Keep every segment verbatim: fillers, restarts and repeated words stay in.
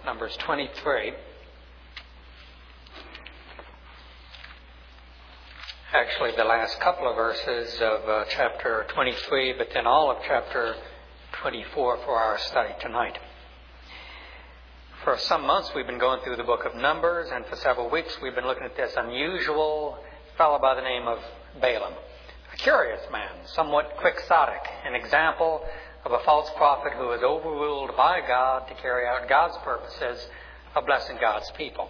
Numbers twenty-three. Actually, the last couple of verses of uh, chapter twenty-three, but then all of chapter twenty-four for our study tonight. For some months we've been going through the book of Numbers, and for several weeks we've been looking at this unusual fellow by the name of Balaam. A curious man, somewhat quixotic, an example of a false prophet who is overruled by God to carry out God's purposes of blessing God's people.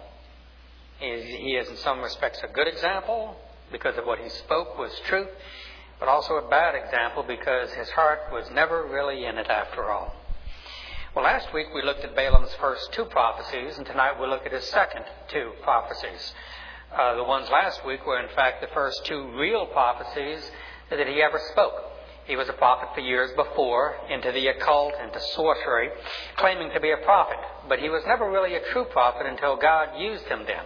He is, he is in some respects a good example because of what he spoke was truth, but also a bad example because his heart was never really in it after all. Well, last week we looked at Balaam's first two prophecies, and tonight we'll look at his second two prophecies. Uh, the ones last week were in fact the first two real prophecies that he ever spoke. He was a prophet for years before, into the occult, into sorcery, claiming to be a prophet. But he was never really a true prophet until God used him then.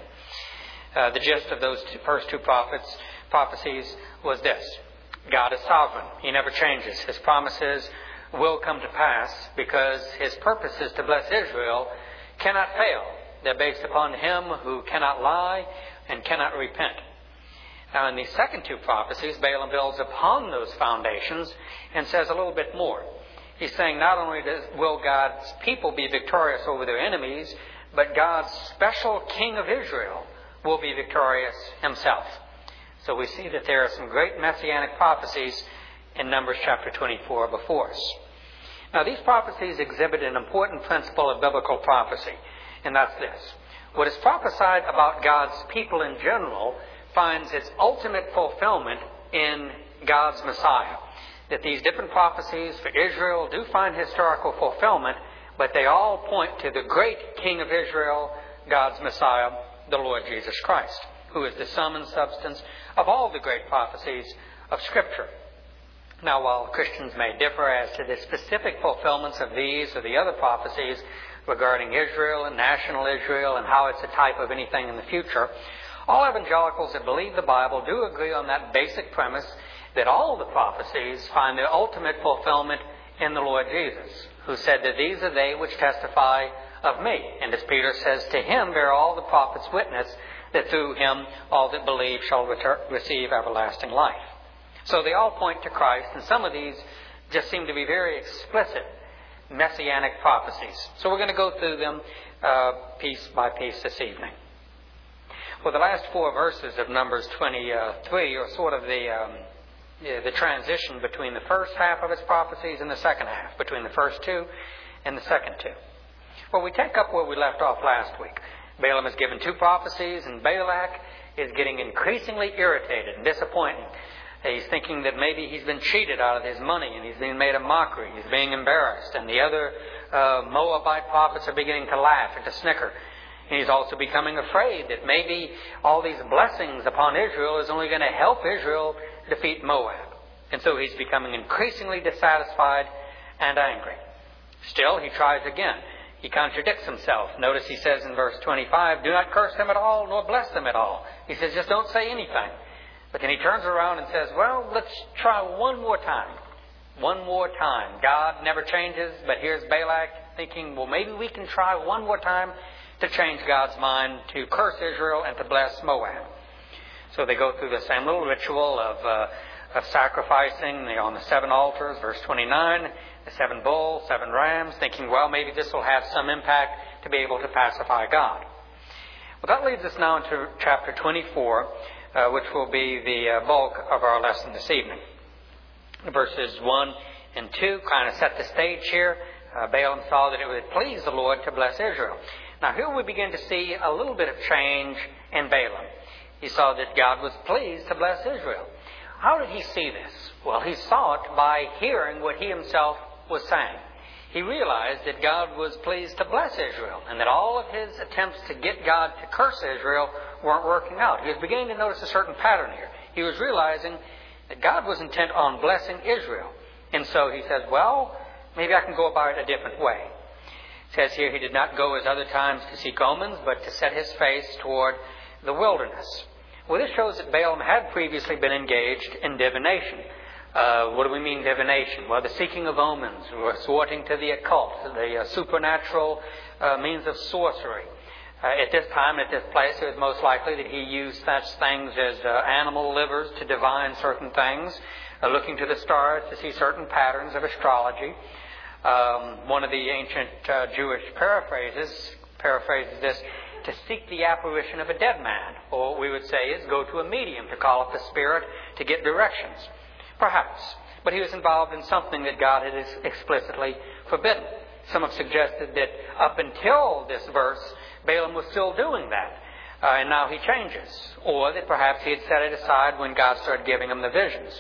Uh, the gist of those two, first two prophets, prophecies was this. God is sovereign. He never changes. His promises will come to pass because his purposes to bless Israel cannot fail. They're based upon him who cannot lie and cannot repent. Now, in these second two prophecies, Balaam builds upon those foundations and says a little bit more. He's saying not only does, will God's people be victorious over their enemies, but God's special king of Israel will be victorious himself. So we see that there are some great messianic prophecies in Numbers chapter twenty-four before us. Now, these prophecies exhibit an important principle of biblical prophecy, and that's this. What is prophesied about God's people in general finds its ultimate fulfillment in God's Messiah. That these different prophecies for Israel do find historical fulfillment, but they all point to the great King of Israel, God's Messiah, the Lord Jesus Christ, who is the sum and substance of all the great prophecies of Scripture. Now, while Christians may differ as to the specific fulfillments of these or the other prophecies regarding Israel and national Israel and how it's a type of anything in the future, all evangelicals that believe the Bible do agree on that basic premise that all the prophecies find their ultimate fulfillment in the Lord Jesus, who said that these are they which testify of me. And as Peter says, to him bear all the prophets witness that through him all that believe shall retur- receive everlasting life. So they all point to Christ, and some of these just seem to be very explicit messianic prophecies. So we're going to go through them uh, piece by piece this evening. Well, the last four verses of Numbers twenty-three are sort of the, um, the transition between the first half of its prophecies and the second half, between the first two and the second two. Well, we take up where we left off last week. Balaam has given two prophecies, and Balak is getting increasingly irritated and disappointed. He's thinking that maybe he's been cheated out of his money and he's being made a mockery. He's being embarrassed. And the other uh, Moabite prophets are beginning to laugh and to snicker. And he's also becoming afraid that maybe all these blessings upon Israel is only going to help Israel defeat Moab. And so he's becoming increasingly dissatisfied and angry. Still, he tries again. He contradicts himself. Notice he says in verse twenty-five, do not curse them at all, nor bless them at all. He says, just don't say anything. But then he turns around and says, well, let's try one more time. One more time. God never changes, but here's Balak thinking, well, maybe we can try one more time to change God's mind to curse Israel and to bless Moab. So they go through the same little ritual of, uh, of sacrificing on the seven altars, verse twenty-nine, the seven bulls, seven rams, thinking, well, maybe this will have some impact to be able to pacify God. Well, that leads us now into chapter twenty-four, uh, which will be the uh, bulk of our lesson this evening. Verses one and two kind of set the stage here. Uh, Balaam saw that it would please the Lord to bless Israel. Now here we begin to see a little bit of change in Balaam. He saw that God was pleased to bless Israel. How did he see this? Well, he saw it by hearing what he himself was saying. He realized that God was pleased to bless Israel and that all of his attempts to get God to curse Israel weren't working out. He was beginning to notice a certain pattern here. He was realizing that God was intent on blessing Israel. And so he says, well, maybe I can go about it a different way. It says here he did not go as other times to seek omens, but to set his face toward the wilderness. Well, this shows that Balaam had previously been engaged in divination. Uh, what do we mean divination? Well, the seeking of omens, resorting to the occult, the uh, supernatural uh, means of sorcery. Uh, at this time, at this place, it was most likely that he used such things as uh, animal livers to divine certain things, uh, looking to the stars to see certain patterns of astrology. Um, one of the ancient uh, Jewish paraphrases paraphrases this, to seek the apparition of a dead man. Or what we would say is go to a medium to call up the spirit to get directions. Perhaps. But he was involved in something that God had explicitly forbidden. Some have suggested that up until this verse, Balaam was still doing that. Uh, and now he changes. Or that perhaps he had set it aside when God started giving him the visions.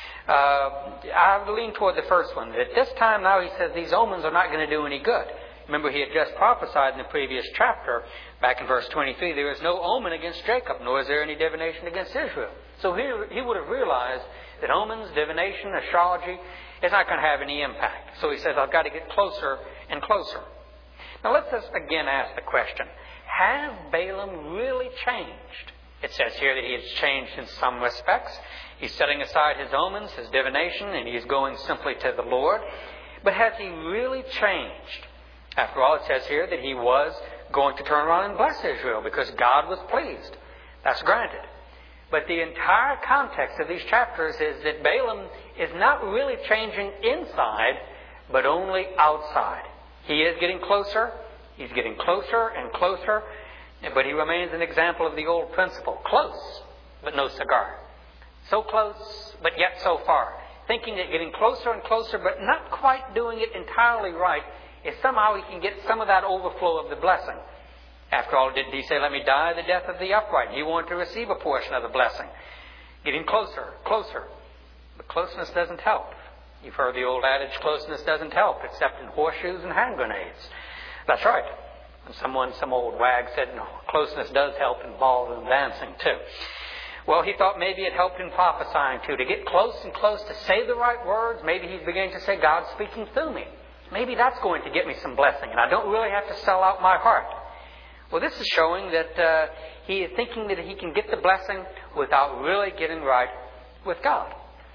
Uh, I lean toward the first one. At this time now he says these omens are not going to do any good. Remember, he had just prophesied in the previous chapter, back in verse twenty-three, there is no omen against Jacob, nor is there any divination against Israel. So he, he would have realized that omens, divination, astrology is not going to have any impact. So he says, I've got to get closer and closer. Now let's just again ask the question, has Balaam really changed? It says here that he has changed in some respects. He's setting aside his omens, his divination, and he's going simply to the Lord. But has he really changed? After all, it says here that he was going to turn around and bless Israel because God was pleased. That's granted. But the entire context of these chapters is that Balaam is not really changing inside, but only outside. He is getting closer. He's getting closer and closer. But he remains an example of the old principle. Close, but no cigar. So close, but yet so far. Thinking that getting closer and closer, but not quite doing it entirely right, is somehow he can get some of that overflow of the blessing. After all, didn't he say, let me die the death of the upright? He wanted to receive a portion of the blessing. Getting closer, closer. But closeness doesn't help. You've heard the old adage, closeness doesn't help, except in horseshoes and hand grenades. That's right. And someone, some old wag said, no, closeness does help in ballroom dancing too. Well, he thought maybe it helped in prophesying too. To get close and close, to say the right words, maybe he's beginning to say, God's speaking through me. Maybe that's going to get me some blessing, and I don't really have to sell out my heart. Well, this is showing that uh, he is thinking that he can get the blessing without really getting right with God.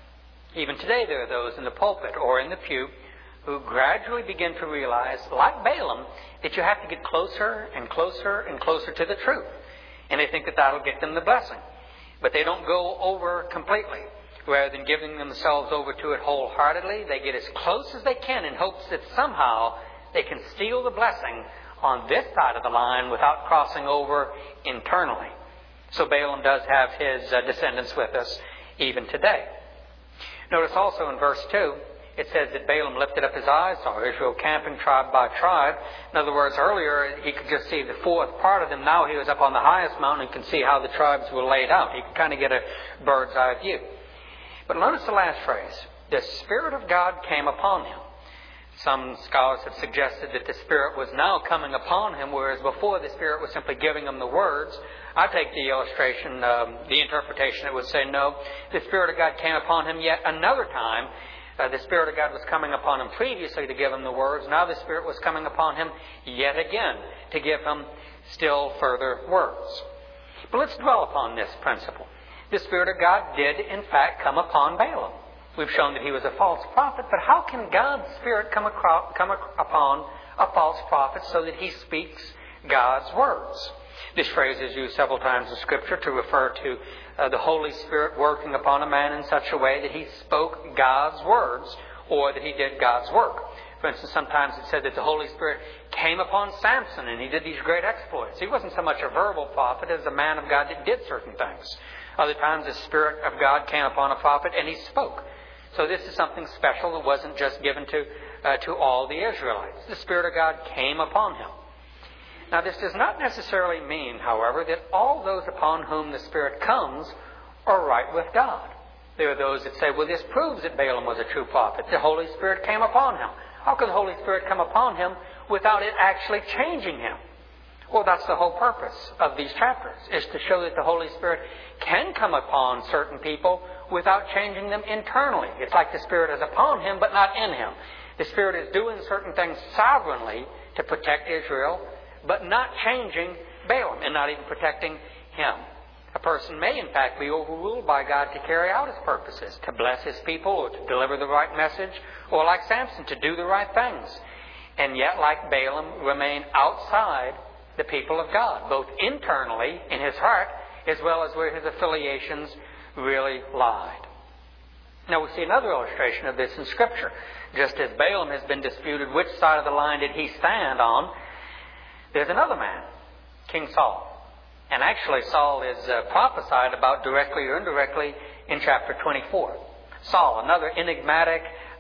Even today there are those in the pulpit or in the pew who gradually begin to realize, like Balaam, that you have to get closer and closer and closer to the truth. And they think that that'll get them the blessing. But they don't go over completely. Rather than giving themselves over to it wholeheartedly, they get as close as they can in hopes that somehow they can steal the blessing on this side of the line without crossing over internally. So Balaam does have his uh, descendants with us even today. Notice also in verse two, it says that Balaam lifted up his eyes, saw Israel camping tribe by tribe. In other words, earlier he could just see the fourth part of them. Now he was up on the highest mountain and could see how the tribes were laid out. He could kind of get a bird's eye view. But notice the last phrase. The Spirit of God came upon him. Some scholars have suggested that the Spirit was now coming upon him, whereas before the Spirit was simply giving him the words. I take the illustration, um, the interpretation that would say, no, the Spirit of God came upon him yet another time. Uh, the Spirit of God was coming upon him previously to give him the words. Now the Spirit was coming upon him yet again to give him still further words. But let's dwell upon this principle. The Spirit of God did, in fact, come upon Balaam. We've shown that he was a false prophet, but how can God's Spirit come, across, come upon a false prophet so that he speaks God's words? This phrase is used several times in Scripture to refer to uh, the Holy Spirit working upon a man in such a way that he spoke God's words or that he did God's work. For instance, sometimes it said that the Holy Spirit came upon Samson and he did these great exploits. He wasn't so much a verbal prophet as a man of God that did certain things. Other times the Spirit of God came upon a prophet and he spoke. So this is something special that wasn't just given to uh, to all the Israelites. The Spirit of God came upon him. Now this does not necessarily mean, however, that all those upon whom the Spirit comes are right with God. There are those that say, well, this proves that Balaam was a true prophet. The Holy Spirit came upon him. How could the Holy Spirit come upon him without it actually changing him? Well, that's the whole purpose of these chapters, is to show that the Holy Spirit can come upon certain people without changing them internally. It's like the Spirit is upon him, but not in him. The Spirit is doing certain things sovereignly to protect Israel, but not changing Balaam and not even protecting him. A person may, in fact, be overruled by God to carry out His purposes, to bless His people, or to deliver the right message, or like Samson, to do the right things. And yet, like Balaam, remain outside the people of God, both internally in his heart, as well as where his affiliations really lied. Now we see another illustration of this in Scripture. Just as Balaam has been disputed which side of the line did he stand on, there's another man, King Saul. And actually Saul is uh, prophesied about directly or indirectly in chapter twenty-four. Saul, another enigmatic,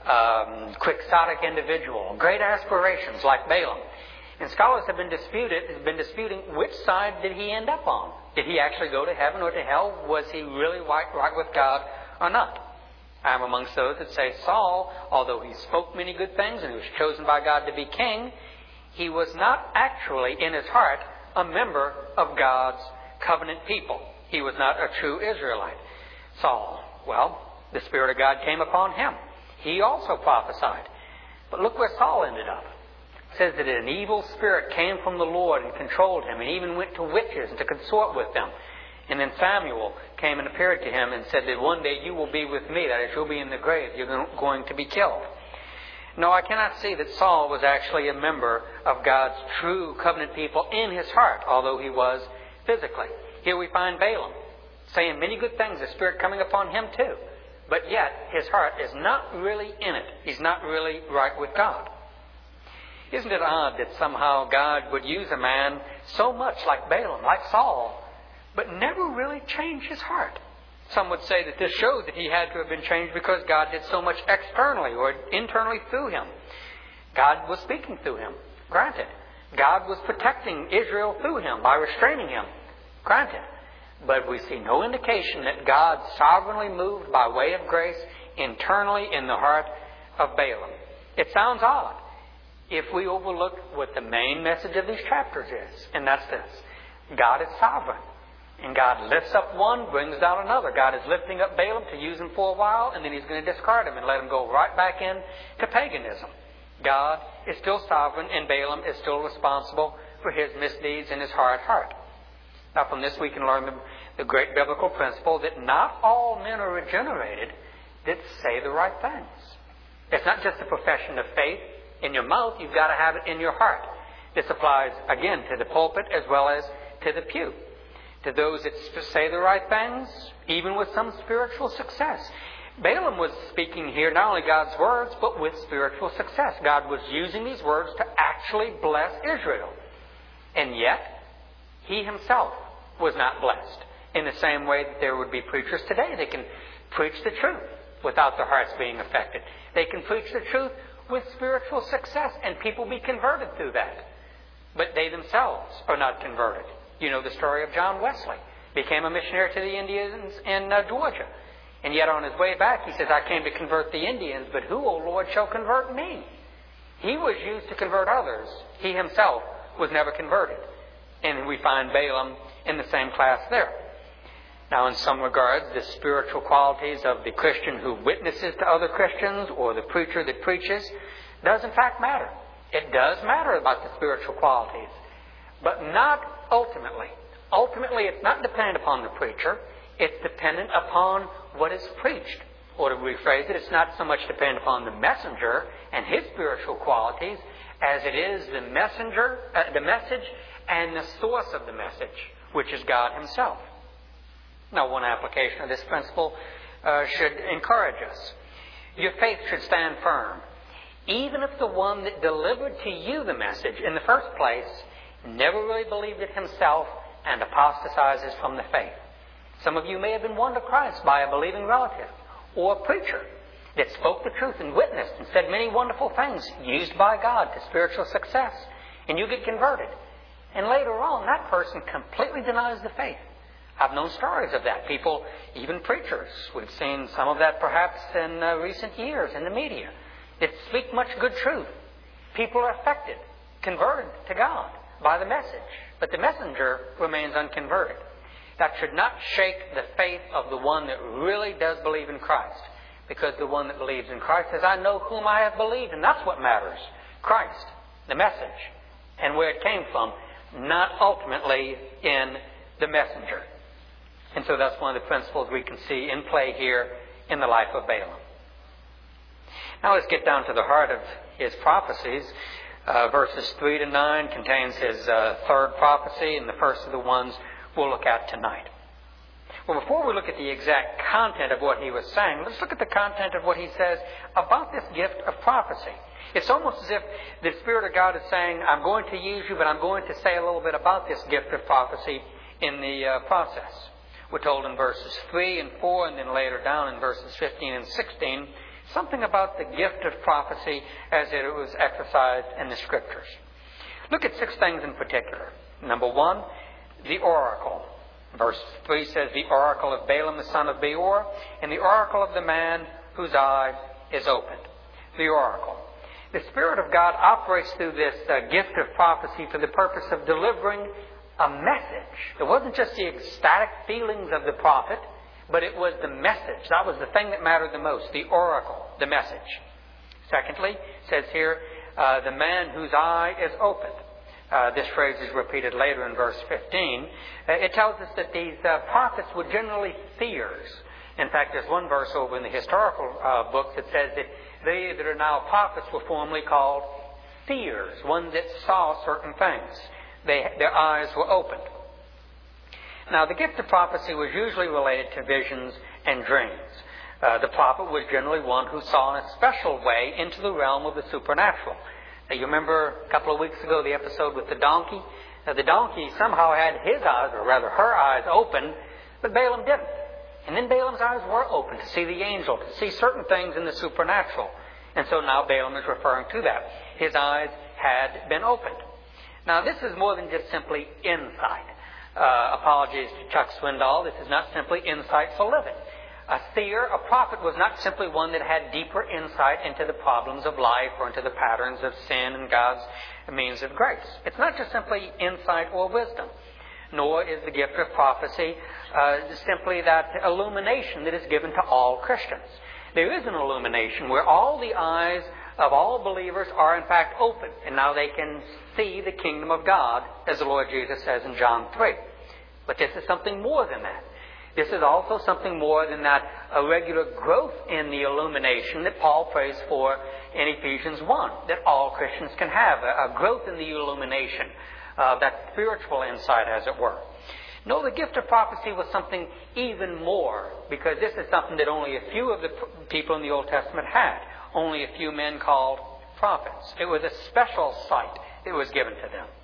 um, quixotic individual, great aspirations like Balaam. And scholars have been disputed, have been disputing which side did he end up on. Did he actually go to heaven or to hell? Was he really right, right with God or not? I am amongst those that say Saul, although he spoke many good things and he was chosen by God to be king, he was not actually in his heart a member of God's covenant people. He was not a true Israelite. Saul, well, the Spirit of God came upon him. He also prophesied. But look where Saul ended up. It says that an evil spirit came from the Lord and controlled him, and even went to witches and to consort with them. And then Samuel came and appeared to him and said that one day you will be with me, that is, you'll be in the grave, you're going to be killed. No, I cannot see that Saul was actually a member of God's true covenant people in his heart, although he was physically. Here we find Balaam saying many good things, the Spirit coming upon him too. But yet, his heart is not really in it. He's not really right with God. Isn't it odd that somehow God would use a man so much like Balaam, like Saul, but never really change his heart? Some would say that this shows that he had to have been changed because God did so much externally or internally through him. God was speaking through him, granted. God was protecting Israel through him by restraining him, granted. But we see no indication that God sovereignly moved by way of grace internally in the heart of Balaam. It sounds odd if we overlook what the main message of these chapters is, and that's this. God is sovereign. And God lifts up one, brings down another. God is lifting up Balaam to use him for a while, and then He's going to discard him and let him go right back in to paganism. God is still sovereign, and Balaam is still responsible for his misdeeds in his hard heart. Now from this we can learn the, the great biblical principle that not all men are regenerated that say the right things. It's not just a profession of faith in your mouth, you've got to have it in your heart. This applies, again, to the pulpit as well as to the pew. To those that say the right things, even with some spiritual success. Balaam was speaking here not only God's words, but with spiritual success. God was using these words to actually bless Israel. And yet, he himself was not blessed. In the same way that there would be preachers today that can preach the truth without their hearts being affected. They can preach the truth with spiritual success, and people be converted through that. But they themselves are not converted. You know the story of John Wesley. Became a missionary to the Indians in uh, Georgia. And yet on his way back, he says, I came to convert the Indians, but who, O Lord, shall convert me? He was used to convert others. He himself was never converted. And we find Balaam in the same class there. Now, in some regards, the spiritual qualities of the Christian who witnesses to other Christians or the preacher that preaches does in fact matter. It does matter about the spiritual qualities. But not ultimately. Ultimately, it's not dependent upon the preacher. It's dependent upon what is preached. Or to rephrase it, it's not so much dependent upon the messenger and his spiritual qualities as it is the messenger, uh, the message, and the source of the message, which is God Himself. Now, one application of this principle uh, should encourage us. Your faith should stand firm, even if the one that delivered to you the message in the first place never really believed it himself and apostatizes from the faith. Some of you may have been won to Christ by a believing relative or a preacher that spoke the truth and witnessed and said many wonderful things used by God to spiritual success, and you get converted. And later on, that person completely denies the faith. I've known stories of that. People, even preachers, we've seen some of that perhaps in uh, recent years in the media, that speak much good truth. People are affected, converted to God by the message, but the messenger remains unconverted. That should not shake the faith of the one that really does believe in Christ, because the one that believes in Christ says, I know whom I have believed, and that's what matters. Christ, the message, and where it came from, not ultimately in the messenger. And so that's one of the principles we can see in play here in the life of Balaam. Now let's get down to the heart of his prophecies. Uh, verses three to nine contains his uh, third prophecy, and the first of the ones we'll look at tonight. Well, before we look at the exact content of what he was saying, let's look at the content of what he says about this gift of prophecy. It's almost as if the Spirit of God is saying, I'm going to use you, but I'm going to say a little bit about this gift of prophecy in the uh, process. We're told in verses three and four, and then later down in verses fifteen and sixteen, something about the gift of prophecy as it was exercised in the Scriptures. Look at six things in particular. Number one, the oracle. Verse three says, the oracle of Balaam the son of Beor, and the oracle of the man whose eye is opened. The oracle. The Spirit of God operates through this uh, gift of prophecy for the purpose of delivering a message. It wasn't just the ecstatic feelings of the prophet, but it was the message. That was the thing that mattered the most, the oracle, the message. Secondly, it says here, uh, the man whose eye is opened. Uh, this phrase is repeated later in verse fifteen. Uh, it tells us that these uh, prophets were generally seers. In fact, there's one verse over in the historical uh, books that says that they that are now prophets were formerly called seers, one that saw certain things. They, their eyes were opened. Now, the gift of prophecy was usually related to visions and dreams. Uh, the prophet was generally one who saw in a special way into the realm of the supernatural. Now, you remember a couple of weeks ago the episode with the donkey? Now, the donkey somehow had his eyes, or rather her eyes, open, but Balaam didn't. And then Balaam's eyes were open to see the angel, to see certain things in the supernatural. And so now Balaam is referring to that. His eyes had been opened. Now, this is more than just simply insight. Uh, apologies to Chuck Swindoll. This is not simply insight for living. A seer, a prophet, was not simply one that had deeper insight into the problems of life or into the patterns of sin and God's means of grace. It's not just simply insight or wisdom, nor is the gift of prophecy uh, simply that illumination that is given to all Christians. There is an illumination where all the eyes of all believers are in fact open, and now they can see the kingdom of God, as the Lord Jesus says in John three. But this is something more than that. This is also something more than that, a regular growth in the illumination that Paul prays for in Ephesians one, that all Christians can have, a, a growth in the illumination, uh, that spiritual insight, as it were. No, the gift of prophecy was something even more, because this is something that only a few of the people in the Old Testament had. Only a few men called prophets. It was a special sight that was given to them.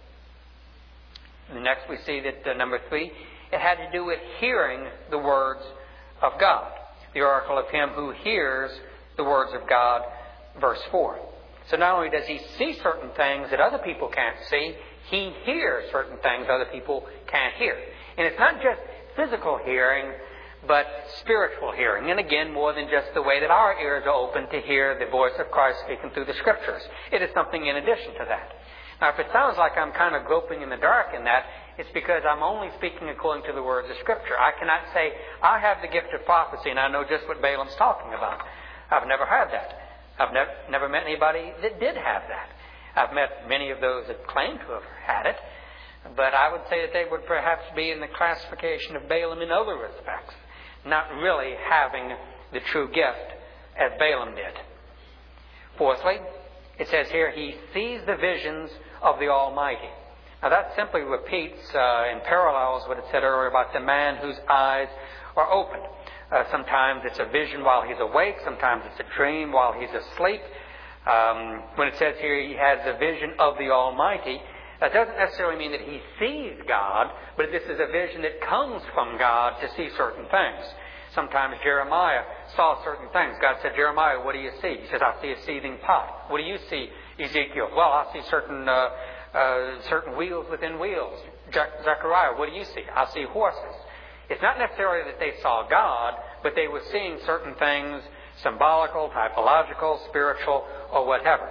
And next we see that uh, number three, it had to do with hearing the words of God. The oracle of him who hears the words of God, verse four. So not only does he see certain things that other people can't see, he hears certain things other people can't hear. And it's not just physical hearing, but spiritual hearing. And again, more than just the way that our ears are open to hear the voice of Christ speaking through the Scriptures. It is something in addition to that. Now, if it sounds like I'm kind of groping in the dark in that, it's because I'm only speaking according to the words of Scripture. I cannot say, I have the gift of prophecy and I know just what Balaam's talking about. I've never had that. I've never, never met anybody that did have that. I've met many of those that claim to have had it, but I would say that they would perhaps be in the classification of Balaam in other respects, not really having the true gift as Balaam did. Fourthly, it says here, he sees the visions of the Almighty. Now that simply repeats uh, and parallels what it said earlier about the man whose eyes are opened. Uh, sometimes it's a vision while he's awake. Sometimes it's a dream while he's asleep. Um, when it says here he has a vision of the Almighty, that doesn't necessarily mean that he sees God, but this is a vision that comes from God to see certain things. Sometimes Jeremiah saw certain things. God said, Jeremiah, what do you see? He says, I see a seething pot. What do you see, Ezekiel? Well, I see certain uh, uh, certain wheels within wheels. Je- Zechariah, what do you see? I see horses. It's not necessarily that they saw God, but they were seeing certain things, symbolical, typological, spiritual, or whatever.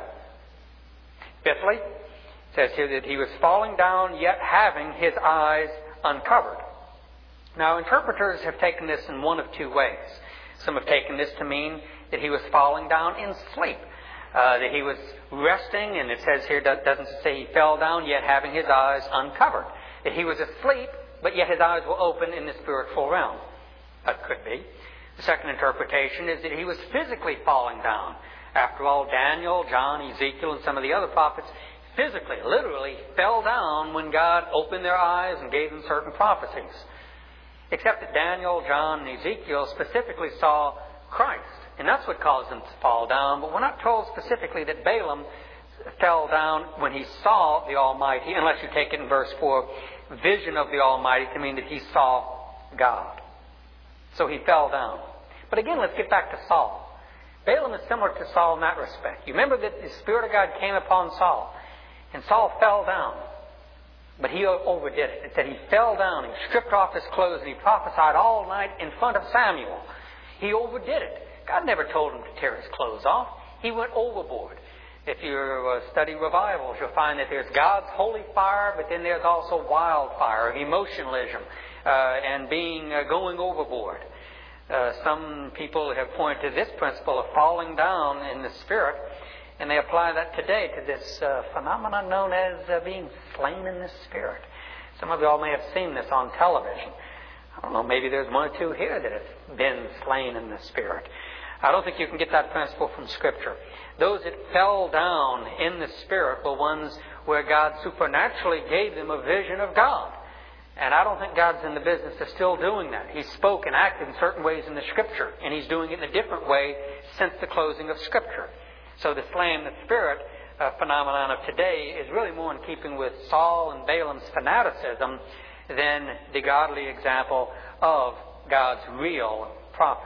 Fifthly, it says here that he was falling down, yet having his eyes uncovered. Now, interpreters have taken this in one of two ways. Some have taken this to mean that he was falling down in sleep, uh, that he was resting, and it says here, doesn't say he fell down, yet having his eyes uncovered. That he was asleep, but yet his eyes were open in the spiritual realm. That could be. The second interpretation is that he was physically falling down. After all, Daniel, John, Ezekiel, and some of the other prophets physically, literally fell down when God opened their eyes and gave them certain prophecies. Except that Daniel, John, and Ezekiel specifically saw Christ. And that's what caused them to fall down. But we're not told specifically that Balaam fell down when he saw the Almighty, unless you take it in verse four, vision of the Almighty, to mean that he saw God. So he fell down. But again, let's get back to Saul. Balaam is similar to Saul in that respect. You remember that the Spirit of God came upon Saul, and Saul fell down. But he overdid it. It said he fell down, he stripped off his clothes, and he prophesied all night in front of Samuel. He overdid it. God never told him to tear his clothes off. He went overboard. If you uh, study revivals, you'll find that there's God's holy fire, but then there's also wildfire, emotionalism, uh, and being uh, going overboard. Uh, some people have pointed to this principle of falling down in the Spirit, and they apply that today to this uh, phenomenon known as uh, being slain in the Spirit. Some of you all may have seen this on television. I don't know, maybe there's one or two here that have been slain in the Spirit. I don't think you can get that principle from Scripture. Those that fell down in the Spirit were ones where God supernaturally gave them a vision of God. And I don't think God's in the business of still doing that. He spoke and acted in certain ways in the Scripture, and He's doing it in a different way since the closing of Scripture. So the slaying the Spirit uh, phenomenon of today is really more in keeping with Saul and Balaam's fanaticism than the godly example of God's real prophets.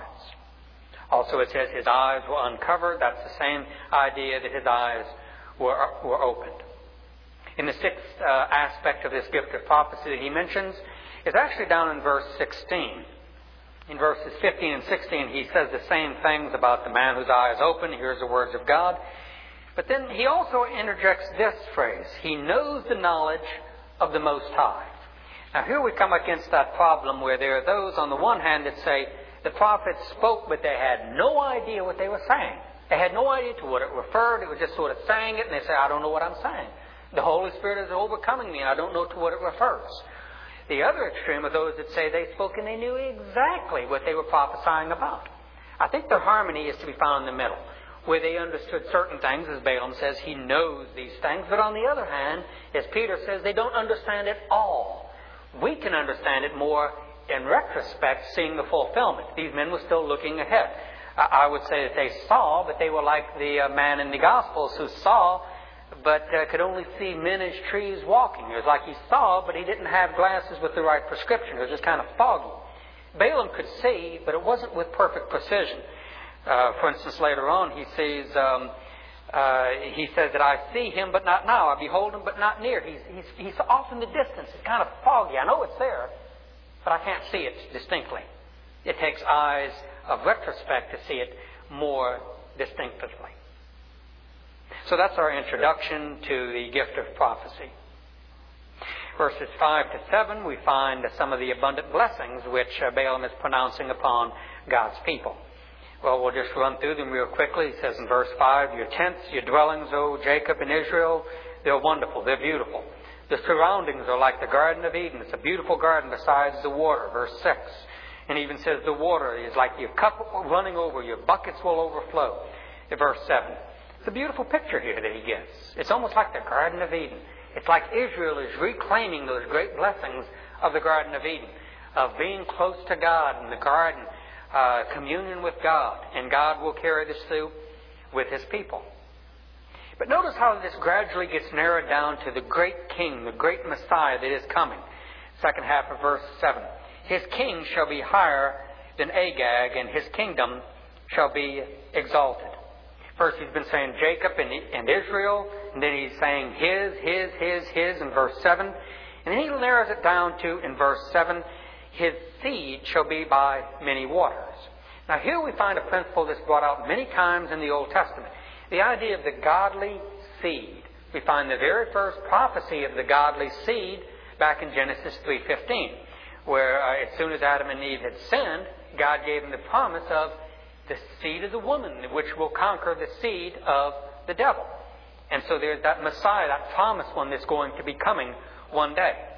Also, it says his eyes were uncovered. That's the same idea that his eyes were, were opened. In the sixth uh, aspect of this gift of prophecy that he mentions is actually down in verse sixteen. In verses fifteen and sixteen, he says the same things about the man whose eye is open. He hears the words of God. But then he also interjects this phrase, he knows the knowledge of the Most High. Now here we come against that problem where there are those on the one hand that say the prophets spoke, but they had no idea what they were saying. They had no idea to what it referred. It was just sort of saying it, and they say, I don't know what I'm saying. The Holy Spirit is overcoming me, and I don't know to what it refers. The other extreme are those that say they spoke and they knew exactly what they were prophesying about. I think their harmony is to be found in the middle, where they understood certain things, as Balaam says, he knows these things. But on the other hand, as Peter says, they don't understand it all. We can understand it more in retrospect, seeing the fulfillment. These men were still looking ahead. I would say that they saw, but they were like the uh, man in the Gospels who saw, but uh, could only see men as trees walking. It was like he saw, but he didn't have glasses with the right prescription. It was just kind of foggy. Balaam could see, but it wasn't with perfect precision. Uh, for instance, later on, he sees, um, uh, he says that I see him, but not now. I behold him, but not near. He's, he's, he's off in the distance. It's kind of foggy. I know it's there, but I can't see it distinctly. It takes eyes of retrospect to see it more distinctively. So that's our introduction to the gift of prophecy. Verses five to seven, we find some of the abundant blessings which Balaam is pronouncing upon God's people. Well, we'll just run through them real quickly. It says in verse five, your tents, your dwellings, O Jacob and Israel, they're wonderful, they're beautiful. The surroundings are like the Garden of Eden. It's a beautiful garden besides the water. Verse six. And even says the water is like your cup running over, your buckets will overflow. In verse seven. It's a beautiful picture here that he gives. It's almost like the Garden of Eden. It's like Israel is reclaiming those great blessings of the Garden of Eden, of being close to God in the garden, uh, communion with God, and God will carry this through with His people. But notice how this gradually gets narrowed down to the great King, the great Messiah that is coming. Second half of verse seven. His king shall be higher than Agag, and his kingdom shall be exalted. First he's been saying Jacob and, and Israel, and then he's saying his, his, his, his in verse seven. And then he narrows it down to, in verse seven, his seed shall be by many waters. Now here we find a principle that's brought out many times in the Old Testament. The idea of the godly seed. We find the very first prophecy of the godly seed back in Genesis three fifteen, where uh, as soon as Adam and Eve had sinned, God gave them the promise of the seed of the woman, which will conquer the seed of the devil. And so there's that Messiah, that promised one that's going to be coming one day.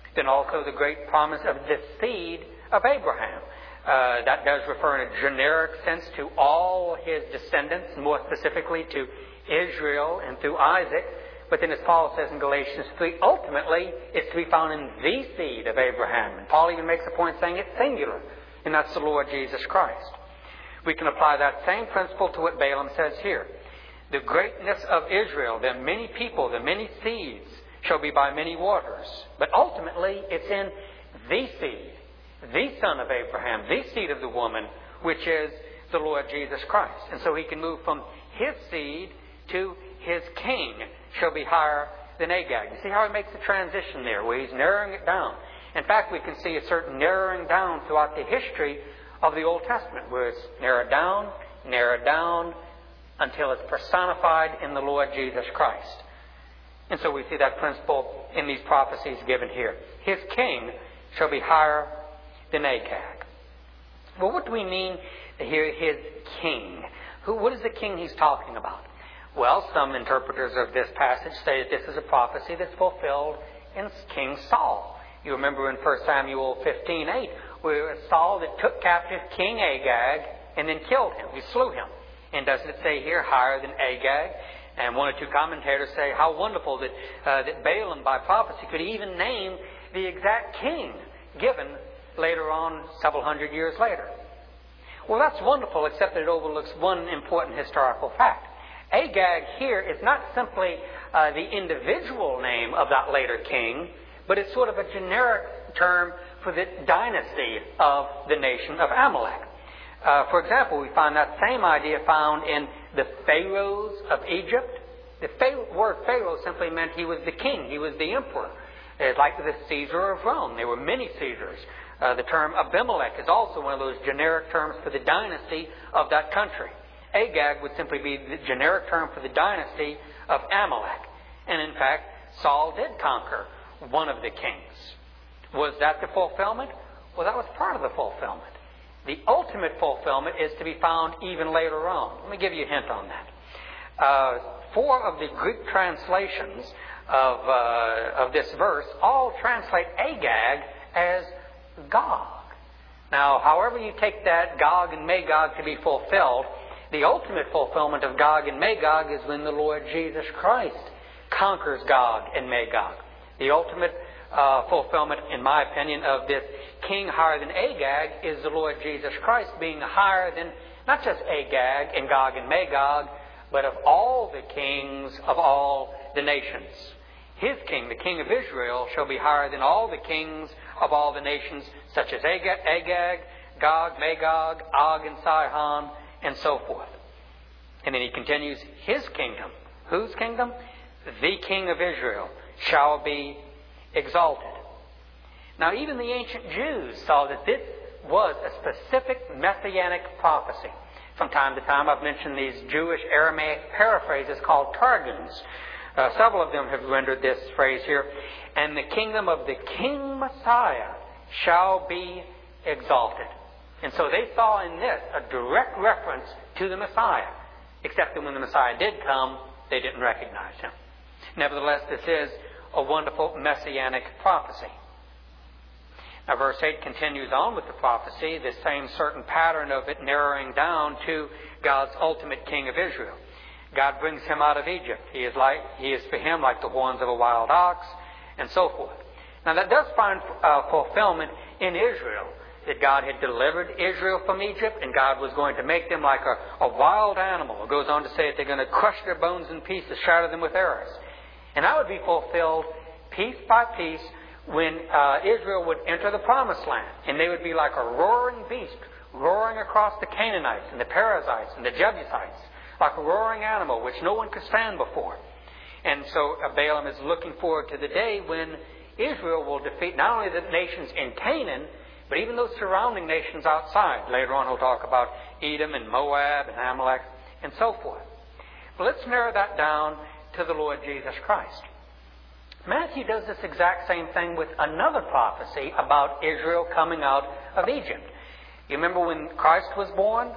Then also the great promise of the seed of Abraham. Uh, that does refer in a generic sense to all his descendants, more specifically to Israel and through Isaac. But then as Paul says in Galatians three, ultimately it's to be found in the seed of Abraham. And Paul even makes a point saying it's singular, and that's the Lord Jesus Christ. We can apply that same principle to what Balaam says here. The greatness of Israel, the many people, the many seeds, shall be by many waters. But ultimately it's in the seed, the son of Abraham, the seed of the woman, which is the Lord Jesus Christ. And so he can move from his seed to his king shall be higher than Agag. You see how he makes the transition there, where he's narrowing it down. In fact, we can see a certain narrowing down throughout the history of the Old Testament, where it's narrowed down, narrowed down, until it's personified in the Lord Jesus Christ. And so we see that principle in these prophecies given here. His king shall be higher than Agag. Well, what do we mean here, his king? Who, what is the king he's talking about? Well, some interpreters of this passage say that this is a prophecy that's fulfilled in King Saul. You remember in First Samuel fifteen eight, where it was Saul that took captive King Agag and then killed him. He slew him. And doesn't it say here, higher than Agag? And one or two commentators say how wonderful that, uh, that Balaam, by prophecy, could even name the exact king given later on, several hundred years later. Well, that's wonderful, except that it overlooks one important historical fact. Agag here is not simply uh, the individual name of that later king, but it's sort of a generic term for the dynasty of the nation of Amalek. Uh, for example, we find that same idea found in the pharaohs of Egypt. The pharaoh, word pharaoh simply meant he was the king, he was the emperor. It's like the Caesar of Rome. There were many Caesars. Uh, the term Abimelech is also one of those generic terms for the dynasty of that country. Agag would simply be the generic term for the dynasty of Amalek. And in fact, Saul did conquer one of the kings. Was that the fulfillment? Well, that was part of the fulfillment. The ultimate fulfillment is to be found even later on. Let me give you a hint on that. Uh, four of the Greek translations of, uh, of this verse all translate Agag as Gog. Now, however you take that, Gog and Magog to be fulfilled, the ultimate fulfillment of Gog and Magog is when the Lord Jesus Christ conquers Gog and Magog. The ultimate uh, fulfillment, in my opinion, of this king higher than Agag is the Lord Jesus Christ being higher than not just Agag and Gog and Magog, but of all the kings of all the nations. His king, the king of Israel, shall be higher than all the kings of all the nations, such as Agag, Agag Gog, Magog, Og, and Sihon, and so forth. And then he continues, his kingdom. Whose kingdom? The king of Israel shall be exalted. Now, even the ancient Jews saw that this was a specific messianic prophecy. From time to time, I've mentioned these Jewish Aramaic paraphrases called Targums. Uh, several of them have rendered this phrase here. And the kingdom of the King Messiah shall be exalted. And so they saw in this a direct reference to the Messiah. Except that when the Messiah did come, they didn't recognize him. Nevertheless, this is a wonderful messianic prophecy. Now, verse eight continues on with the prophecy, this same certain pattern of it narrowing down to God's ultimate king of Israel. God brings him out of Egypt. He is like he is for him like the horns of a wild ox, and so forth. Now, that does find uh, fulfillment in Israel, that God had delivered Israel from Egypt, and God was going to make them like a, a wild animal. It goes on to say that they're going to crush their bones in pieces, shatter them with arrows. And that would be fulfilled piece by piece when uh, Israel would enter the Promised Land. And they would be like a roaring beast, roaring across the Canaanites and the Perizzites and the Jebusites, like a roaring animal which no one could stand before. And so uh, Balaam is looking forward to the day when Israel will defeat not only the nations in Canaan, but even those surrounding nations outside. Later on he'll talk about Edom and Moab and Amalek and so forth. But let's narrow that down to the Lord Jesus Christ. Matthew does this exact same thing with another prophecy about Israel coming out of Egypt. You remember when Christ was born?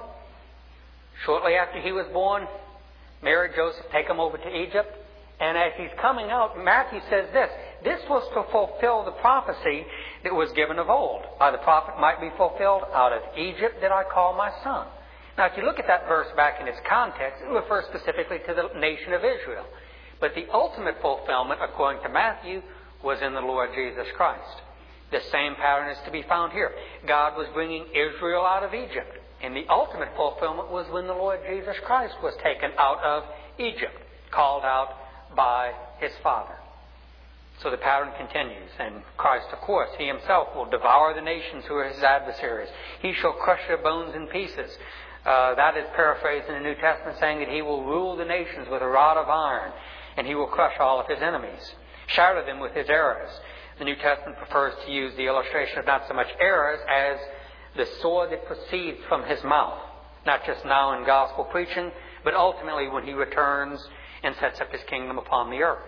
Shortly after he was born, Mary and Joseph take him over to Egypt. And as he's coming out, Matthew says this, this was to fulfill the prophecy that was given of old. By the prophet might be fulfilled, out of Egypt did I call my son. Now, if you look at that verse back in its context, it refers specifically to the nation of Israel. But the ultimate fulfillment, according to Matthew, was in the Lord Jesus Christ. The same pattern is to be found here. God was bringing Israel out of Egypt. And the ultimate fulfillment was when the Lord Jesus Christ was taken out of Egypt, called out by His Father. So the pattern continues. And Christ, of course, He Himself will devour the nations who are His adversaries. He shall crush their bones in pieces. Uh, that is paraphrased in the New Testament, saying that He will rule the nations with a rod of iron, and He will crush all of His enemies, shatter them with His arrows. The New Testament prefers to use the illustration of not so much arrows as the sword that proceeds from His mouth, not just now in gospel preaching, but ultimately when He returns and sets up His kingdom upon the earth.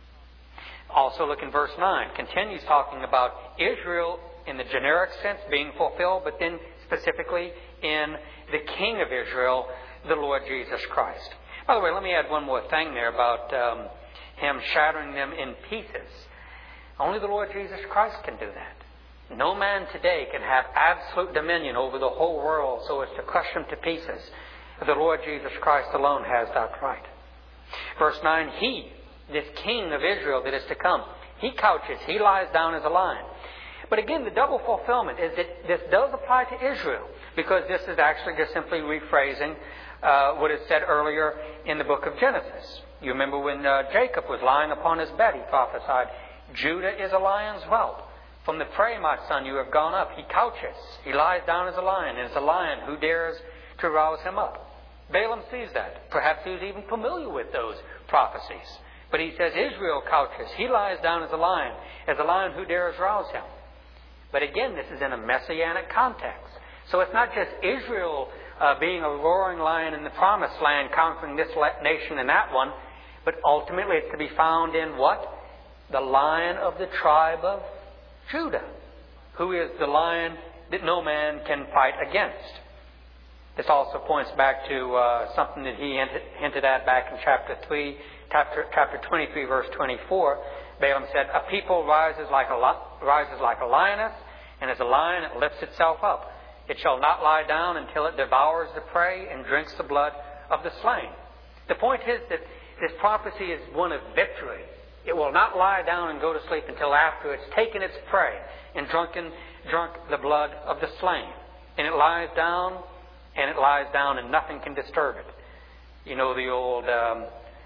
Also look in verse nine. Continues talking about Israel in the generic sense being fulfilled, but then specifically in the King of Israel, the Lord Jesus Christ. By the way, let me add one more thing there about um, Him shattering them in pieces. Only the Lord Jesus Christ can do that. No man today can have absolute dominion over the whole world so as to crush them to pieces. The Lord Jesus Christ alone has that right. Verse nine, He, this King of Israel that is to come, He couches, He lies down as a lion. But again, the double fulfillment is that this does apply to Israel, because this is actually just simply rephrasing uh, what is said earlier in the book of Genesis. You remember when uh, Jacob was lying upon his bed, he prophesied, Judah is a lion's whelp. From the prey, my son, you have gone up. He couches. He lies down as a lion, and as a lion, who dares to rouse him up? Balaam sees that. Perhaps he was even familiar with those prophecies. But he says, Israel couches. He lies down as a lion, as a lion who dares rouse him. But again, this is in a messianic context. So it's not just Israel uh, being a roaring lion in the promised land, conquering this nation and that one, but ultimately it's to be found in what? The Lion of the tribe of Judah, who is the lion that no man can fight against. This also points back to uh, something that he hinted, hinted at back in chapter three, chapter, chapter twenty-three, verse twenty-four. Balaam said, "A people rises like a rises like a lioness, and as a lion it lifts itself up. It shall not lie down until it devours the prey and drinks the blood of the slain." The point is that this prophecy is one of victory. It will not lie down and go to sleep until after it's taken its prey and drunken, drunk the blood of the slain. And it lies down, and it lies down, and nothing can disturb it. You know the old um,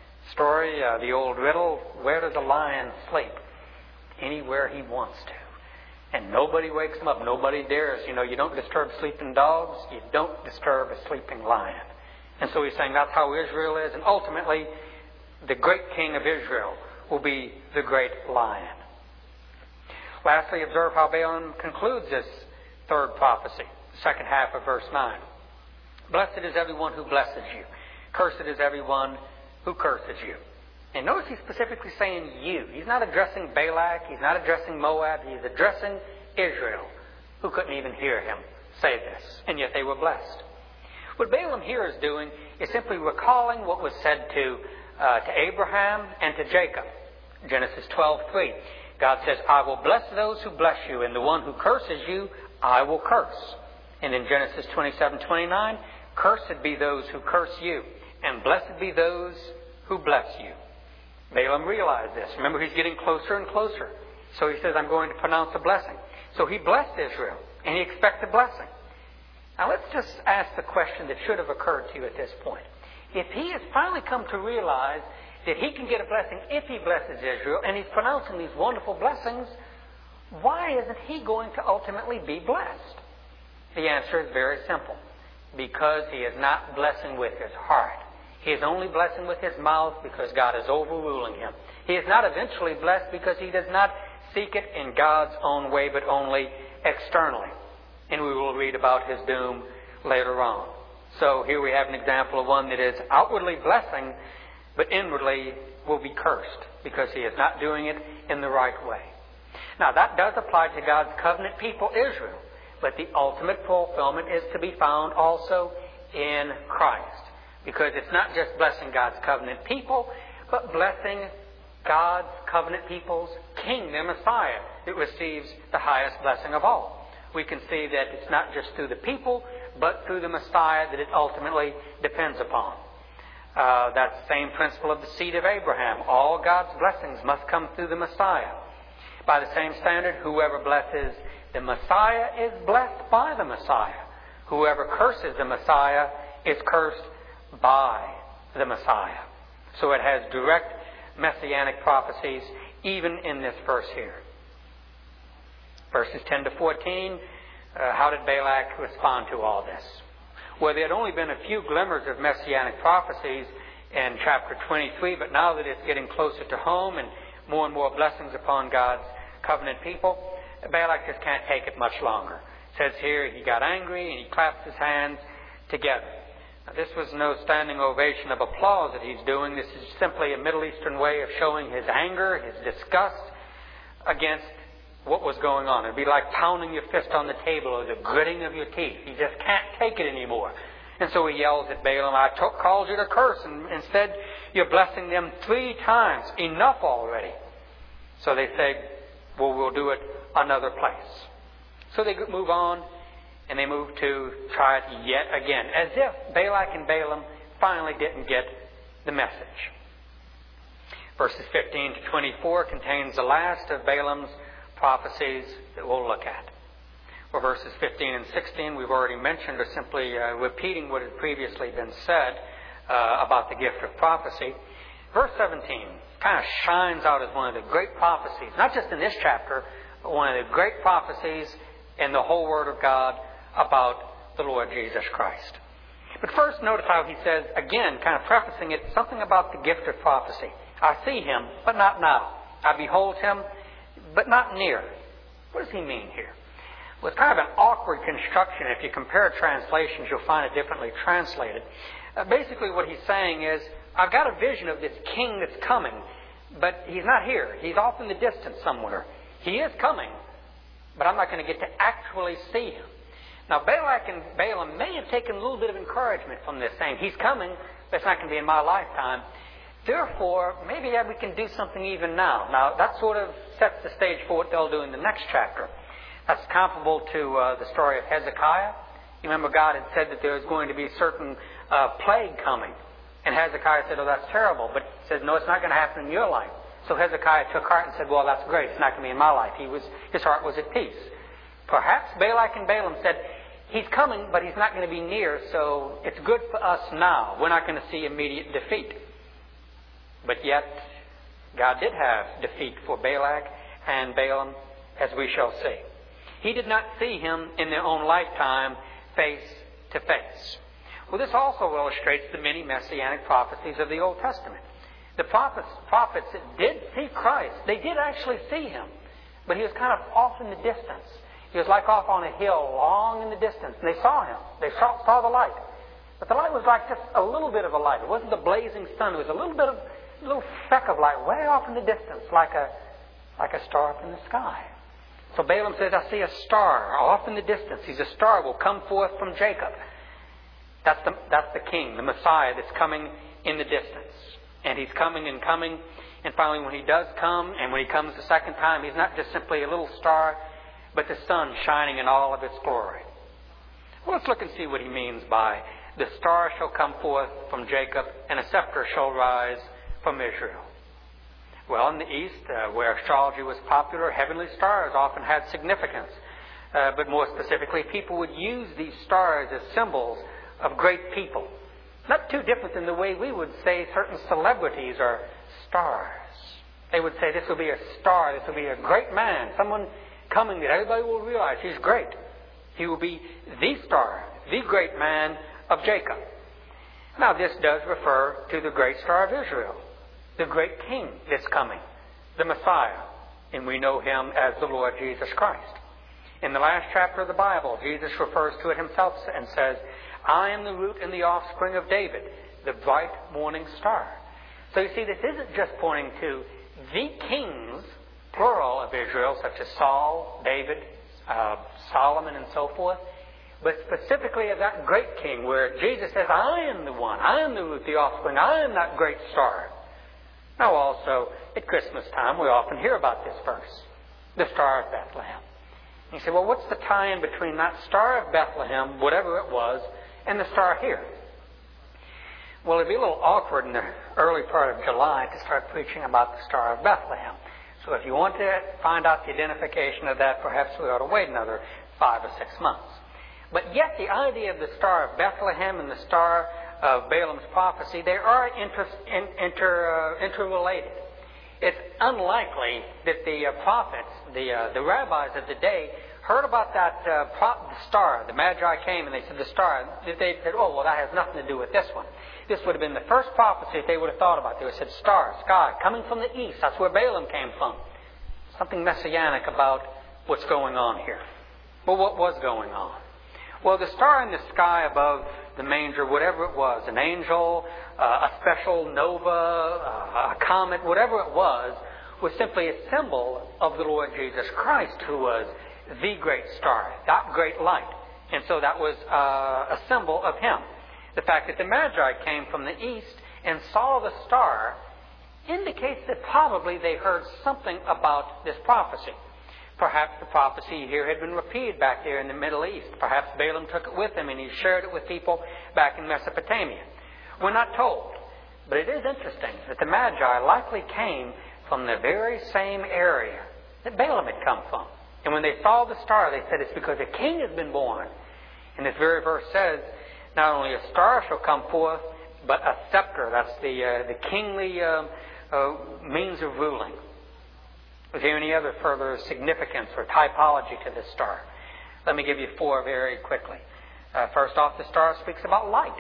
story, uh, the old riddle, where does a lion sleep? Anywhere he wants to. And nobody wakes him up. Nobody dares. You know, you don't disturb sleeping dogs. You don't disturb a sleeping lion. And so he's saying that's how Israel is. And ultimately, the great King of Israel will be the great lion. Lastly, observe how Balaam concludes this third prophecy, the second half of verse nine. Blessed is everyone who blesses you. Cursed is everyone who curses you. And notice he's specifically saying you. He's not addressing Balak. He's not addressing Moab. He's addressing Israel, who couldn't even hear him say this. And yet they were blessed. What Balaam here is doing is simply recalling what was said to, uh, to Abraham and to Jacob. Genesis twelve three. God says, I will bless those who bless you, and the one who curses you, I will curse. And in Genesis twenty-seven twenty-nine, cursed be those who curse you, and blessed be those who bless you. Balaam realized this. Remember, he's getting closer and closer. So he says, I'm going to pronounce a blessing. So he blessed Israel, and he expected blessing. Now let's just ask the question that should have occurred to you at this point. If he has finally come to realize that he can get a blessing if he blesses Israel, and he's pronouncing these wonderful blessings, why isn't he going to ultimately be blessed? The answer is very simple. Because he is not blessing with his heart. He is only blessing with his mouth because God is overruling him. He is not eventually blessed because he does not seek it in God's own way, but only externally. And we will read about his doom later on. So here we have an example of one that is outwardly blessing, but inwardly will be cursed because he is not doing it in the right way. Now that does apply to God's covenant people, Israel. But the ultimate fulfillment is to be found also in Christ. Because it's not just blessing God's covenant people, but blessing God's covenant people's king, their Messiah, that receives the highest blessing of all. We can see that it's not just through the people, but through the Messiah that it ultimately depends upon. Uh, that same principle of the seed of Abraham. All God's blessings must come through the Messiah. By the same standard, whoever blesses the Messiah is blessed by the Messiah. Whoever curses the Messiah is cursed by the Messiah. So it has direct messianic prophecies even in this verse here. Verses ten to fourteen, uh, how did Balak respond to all this? Well, there had only been a few glimmers of messianic prophecies in chapter twenty-three, but now that it's getting closer to home and more and more blessings upon God's covenant people, Balak just can't take it much longer. It says here he got angry and he clapped his hands together. Now, this was no standing ovation of applause that he's doing. This is simply a Middle Eastern way of showing his anger, his disgust against what was going on. It'd be like pounding your fist on the table or the gritting of your teeth. You just can't take it anymore. And so he yells at Balaam, I t- called you to curse, and instead you're blessing them three times. Enough already. So they say, well, we'll do it another place. So they move on, and they move to try it yet again, as if Balak and Balaam finally didn't get the message. Verses fifteen to twenty-four contains the last of Balaam's prophecies that we'll look at. Well, verses fifteen and sixteen we've already mentioned are simply uh, repeating what had previously been said uh, about the gift of prophecy. Verse seventeen kind of shines out as one of the great prophecies, not just in this chapter, but one of the great prophecies in the whole Word of God about the Lord Jesus Christ. But first, notice how he says, again, kind of prefacing it, something about the gift of prophecy. I see him, but not now. I behold him, but not near. What does he mean here? Well, it's kind of an awkward construction. If you compare translations, you'll find it differently translated. Uh, basically, what he's saying is, I've got a vision of this king that's coming, but he's not here. He's off in the distance somewhere. He is coming, but I'm not going to get to actually see him. Now, Balak and Balaam may have taken a little bit of encouragement from this, saying, he's coming, but it's not going to be in my lifetime. Therefore, maybe we can do something even now. Now, that sort of sets the stage for what they'll do in the next chapter. That's comparable to uh, the story of Hezekiah. You remember God had said that there was going to be a certain uh, plague coming. And Hezekiah said, oh, that's terrible. But he said, no, it's not going to happen in your life. So Hezekiah took heart and said, well, that's great. It's not going to be in my life. He was, his heart was at peace. Perhaps Balak and Balaam said, he's coming, but he's not going to be near, so it's good for us now. We're not going to see immediate defeat. But yet, God did have defeat for Balak and Balaam, as we shall see. He did not see him in their own lifetime face to face. Well, this also illustrates the many messianic prophecies of the Old Testament. The prophets, prophets that did see Christ, they did actually see him, but he was kind of off in the distance. He was like off on a hill, long in the distance, and they saw him. They saw, saw the light. But the light was like just a little bit of a light. It wasn't the blazing sun. It was a little bit of, a little speck of light way off in the distance, like a, like a star up in the sky. So Balaam says, I see a star off in the distance. He's a star will come forth from Jacob. That's the, that's the king, the Messiah that's coming in the distance. And he's coming and coming. And finally, when he does come, and when he comes the second time, he's not just simply a little star, but the sun shining in all of its glory. Well, let's look and see what he means by the star shall come forth from Jacob, and a scepter shall rise from Israel. Well, in the East, uh, where astrology was popular, heavenly stars often had significance. Uh, but more specifically, people would use these stars as symbols of great people. Not too different than the way we would say certain celebrities are stars. They would say this will be a star, this will be a great man, someone coming that everybody will realize he's great. He will be the star, the great man of Jacob. Now, this does refer to the great star of Israel, the great king that's coming, the Messiah, and we know him as the Lord Jesus Christ. In the last chapter of the Bible, Jesus refers to it himself and says, I am the root and the offspring of David, the bright morning star. So you see, this isn't just pointing to the kings, plural, of Israel, such as Saul, David, uh, Solomon, and so forth, but specifically of that great king, where Jesus says, I am the one, I am the root, the offspring, I am that great star. Now also, at Christmas time, we often hear about this verse, the Star of Bethlehem. And you say, well, what's the tie-in between that Star of Bethlehem, whatever it was, and the star here? Well, it'd be a little awkward in the early part of July to start preaching about the Star of Bethlehem. So if you want to find out the identification of that, perhaps we ought to wait another five or six months. But yet the idea of the Star of Bethlehem and the Star of Balaam's prophecy, they are inter, in, inter, uh, interrelated. It's unlikely that the uh, prophets, the uh, the rabbis of the day, heard about that uh, prop, the star. The Magi came and they said the star. They said, oh, well, that has nothing to do with this one. This would have been the first prophecy that they would have thought about. They would have said, star, sky, coming from the east. That's where Balaam came from. Something messianic about what's going on here. Well, what was going on? Well, the star in the sky above the manger, whatever it was, an angel, uh, a special nova, uh, a comet, whatever it was, was simply a symbol of the Lord Jesus Christ, who was the great star, that great light. And so that was uh, a symbol of Him. The fact that the Magi came from the east and saw the star indicates that probably they heard something about this prophecy. Perhaps the prophecy here had been repeated back there in the Middle East. Perhaps Balaam took it with him and he shared it with people back in Mesopotamia. We're not told. But it is interesting that the Magi likely came from the very same area that Balaam had come from. And when they saw the star, they said it's because a king has been born. And this very verse says, not only a star shall come forth, but a scepter. That's the uh, the kingly uh, uh, means of ruling. Is there any other further significance or typology to this star? Let me give you four very quickly. Uh, first off, the star speaks about light.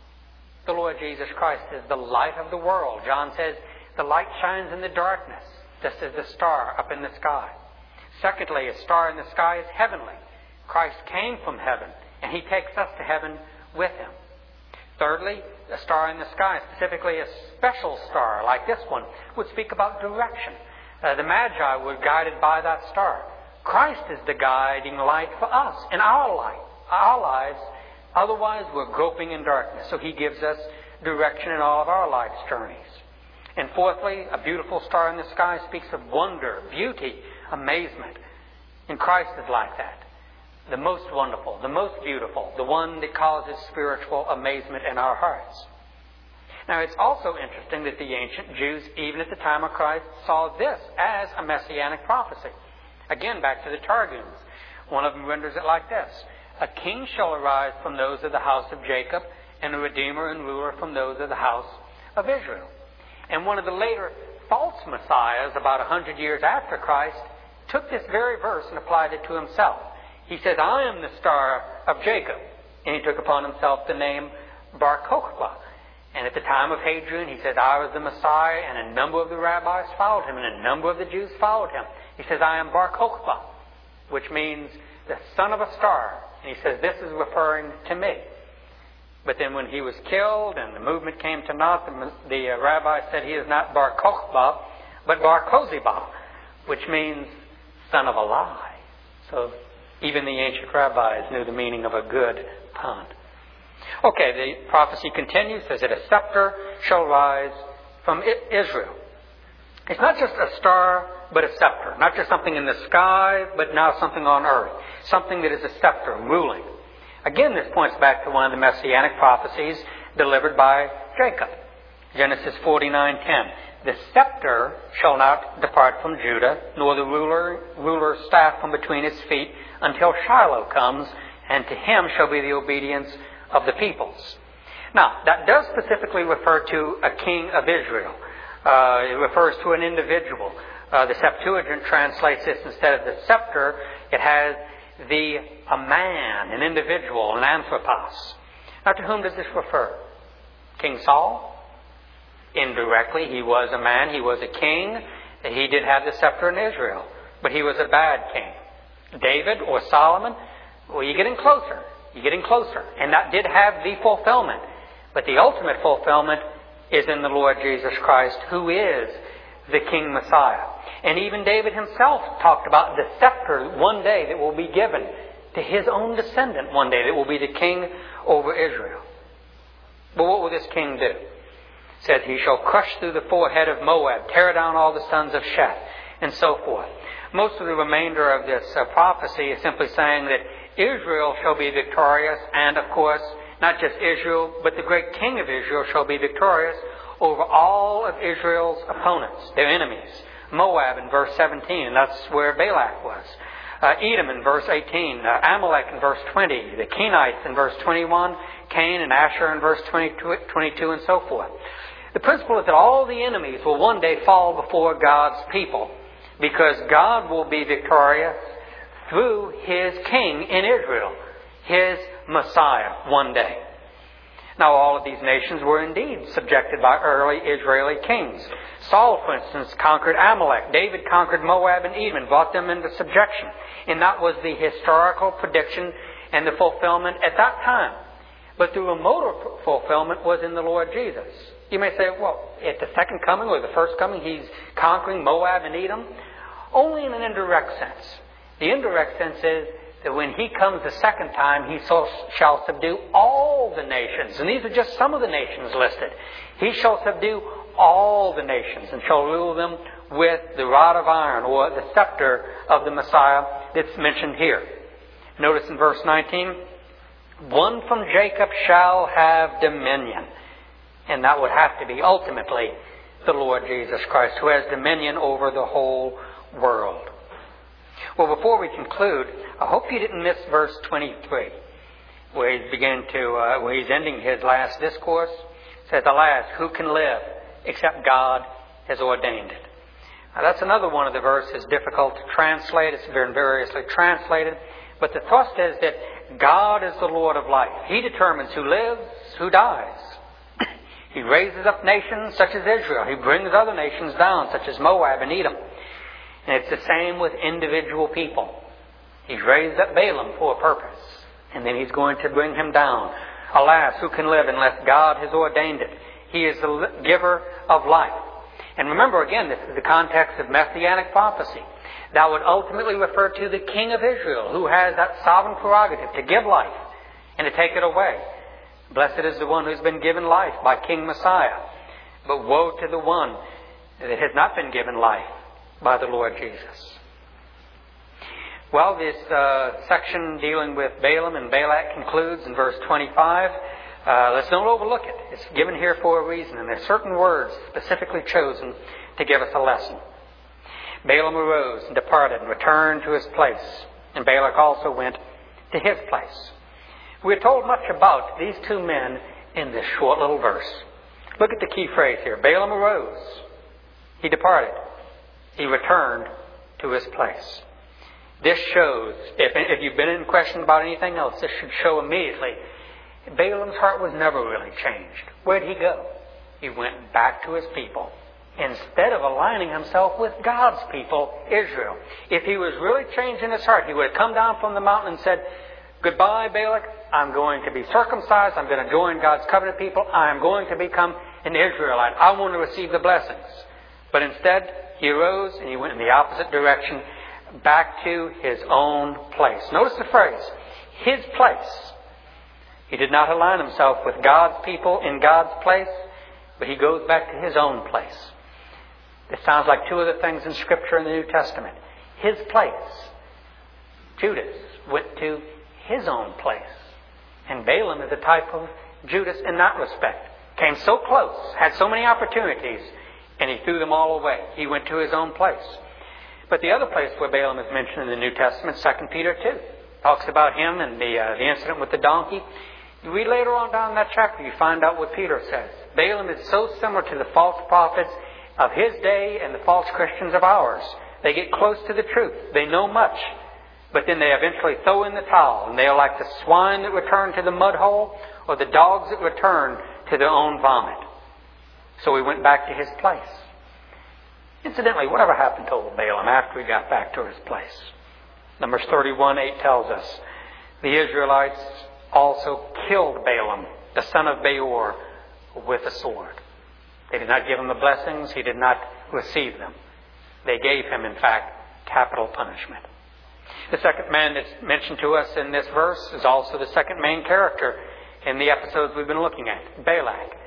The Lord Jesus Christ is the light of the world. John says, the light shines in the darkness, just as the star up in the sky. Secondly, a star in the sky is heavenly. Christ came from heaven, and He takes us to heaven with Him. Thirdly, a star in the sky, specifically a special star like this one, would speak about direction. Uh, the Magi were guided by that star. Christ is the guiding light for us in our life, our lives. Otherwise, we're groping in darkness. So He gives us direction in all of our life's journeys. And fourthly, a beautiful star in the sky speaks of wonder, beauty, amazement. And Christ is like that. The most wonderful, the most beautiful, the one that causes spiritual amazement in our hearts. Now, it's also interesting that the ancient Jews, even at the time of Christ, saw this as a messianic prophecy. Again, back to the Targums. One of them renders it like this. A king shall arise from those of the house of Jacob, and a redeemer and ruler from those of the house of Israel. And one of the later false messiahs, about a hundred years after Christ, took this very verse and applied it to himself. He says, I am the star of Jacob. And he took upon himself the name Bar Kokhba. And at the time of Hadrian, he said, I was the Messiah, and a number of the rabbis followed him, and a number of the Jews followed him. He says, I am Bar Kokhba, which means the son of a star. And he says, this is referring to me. But then when he was killed and the movement came to naught, the, the uh, rabbi said he is not Bar Kokhba, but Bar Koziba, which means son of a lie. So even the ancient rabbis knew the meaning of a good pun. Okay, the prophecy continues, says that a scepter shall rise from Israel. It's not just a star, but a scepter. Not just something in the sky, but now something on earth. Something that is a scepter, ruling. Again, this points back to one of the messianic prophecies delivered by Jacob. Genesis forty-nine ten. The scepter shall not depart from Judah, nor the ruler ruler's staff from between his feet, until Shiloh comes, and to him shall be the obedience of the peoples. Now, that does specifically refer to a king of Israel. Uh, it refers to an individual. Uh, the Septuagint translates this, instead of the scepter, it has the a man, an individual, an anthropos. Now, to whom does this refer? King Saul? Indirectly, he was a man, he was a king. He did have the scepter in Israel, but he was a bad king. David or Solomon? Well, you're getting closer. You're getting closer. And that did have the fulfillment. But the ultimate fulfillment is in the Lord Jesus Christ, who is the King Messiah. And even David himself talked about the scepter one day that will be given to his own descendant one day that will be the king over Israel. But what will this king do? said, he shall crush through the forehead of Moab, tear down all the sons of Sheth, and so forth. Most of the remainder of this uh, prophecy is simply saying that Israel shall be victorious, and of course, not just Israel, but the great king of Israel shall be victorious over all of Israel's opponents, their enemies. Moab in verse seventeen, and that's where Balak was. Uh, Edom in verse eighteen, uh, Amalek in verse twenty, the Kenites in verse twenty-one, Cain and Asher in verse twenty-two, and so forth. The principle is that all the enemies will one day fall before God's people, because God will be victorious through His King in Israel, His Messiah, one day. Now, all of these nations were indeed subjected by early Israeli kings. Saul, for instance, conquered Amalek. David conquered Moab and Edom and brought them into subjection. And that was the historical prediction and the fulfillment at that time. But the remoter fulfillment was in the Lord Jesus. You may say, well, at the second coming or the first coming, He's conquering Moab and Edom? Only in an indirect sense. The indirect sense is that when He comes the second time, He shall subdue all the nations. And these are just some of the nations listed. He shall subdue all the nations and shall rule them with the rod of iron, or the scepter of the Messiah that's mentioned here. Notice in verse nineteen, one from Jacob shall have dominion. And that would have to be ultimately the Lord Jesus Christ, who has dominion over the whole world. Well, before we conclude, I hope you didn't miss verse twenty-three, where he's beginning to, uh, where he's ending his last discourse. It says, alas, who can live except God has ordained it? Now, that's another one of the verses difficult to translate. It's been variously translated. But the thrust is that God is the Lord of life. He determines who lives, who dies. He raises up nations such as Israel. He brings other nations down, such as Moab and Edom. And it's the same with individual people. He's raised up Balaam for a purpose, and then He's going to bring him down. Alas, who can live unless God has ordained it? He is the giver of life. And remember, again, this is the context of Messianic prophecy. That would ultimately refer to the King of Israel, who has that sovereign prerogative to give life and to take it away. Blessed is the one who's been given life by King Messiah. But woe to the one that has not been given life by the Lord Jesus. Well, this uh, section dealing with Balaam and Balak concludes in verse twenty-five. Uh, let's don't overlook it. It's given here for a reason, and there's certain words specifically chosen to give us a lesson. Balaam arose and departed and returned to his place, and Balak also went to his place. We're told much about these two men in this short little verse. Look at the key phrase here. Balaam arose. He departed. He returned to his place. This shows, if, if you've been in question about anything else, this should show immediately, Balaam's heart was never really changed. Where'd he go? He went back to his people, instead of aligning himself with God's people, Israel. If he was really changed in his heart, he would have come down from the mountain and said, goodbye, Balak. I'm going to be circumcised. I'm going to join God's covenant people. I'm going to become an Israelite. I want to receive the blessings. But instead, he arose and he went in the opposite direction, back to his own place. Notice the phrase, his place. He did not align himself with God's people in God's place, but he goes back to his own place. This sounds like two of the things in Scripture in the New Testament. His place. Judas went to his own place. And Balaam is a type of Judas in that respect. Came so close, had so many opportunities, and he threw them all away. He went to his own place. But the other place where Balaam is mentioned in the New Testament, Second Peter two, talks about him and the, uh, the incident with the donkey. You read later on down in that chapter, you find out what Peter says. Balaam is so similar to the false prophets of his day and the false Christians of ours. They get close to the truth. They know much. But then they eventually throw in the towel, and they are like the swine that return to the mud hole, or the dogs that return to their own vomit. So he went back to his place. Incidentally, whatever happened to old Balaam after he got back to his place? Numbers thirty-one eight tells us, the Israelites also killed Balaam, the son of Beor, with a sword. They did not give him the blessings. He did not receive them. They gave him, in fact, capital punishment. The second man that's mentioned to us in this verse is also the second main character in the episodes we've been looking at, Balak.